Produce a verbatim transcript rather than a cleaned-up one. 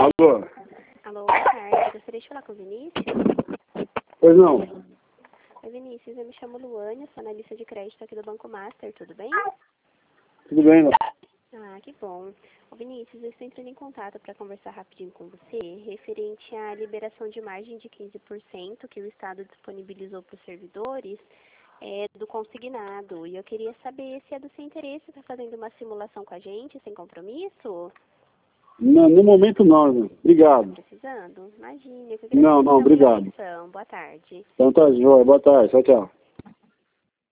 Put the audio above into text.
Alô? Alô, boa tarde. Gostaria de falar com o Vinícius? Pois não. Oi, Vinícius. Eu me chamo Luane, sou analista de crédito aqui do Banco Master. Tudo bem? Tudo bem, não? Ah, que bom. Ô, Vinícius, eu estou entrando em contato para conversar rapidinho com você referente à liberação de margem de quinze por cento que o Estado disponibilizou para os servidores é, do consignado. E eu queria saber se é do seu interesse estar fazendo uma simulação com a gente, sem compromisso? Não, no momento não, né? Obrigado. Precisando? Imagine. Eu que Não, agradeço não, pela obrigado. atenção. Boa tarde. Então tá, joia. Boa tarde. Tchau, tchau.